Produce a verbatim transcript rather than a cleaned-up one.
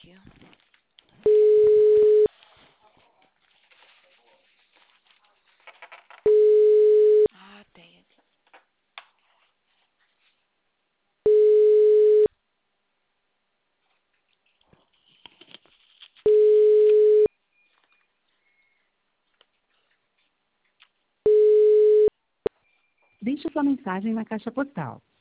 aqui. Ah, tem aqui. Deixe sua mensagem na caixa postal.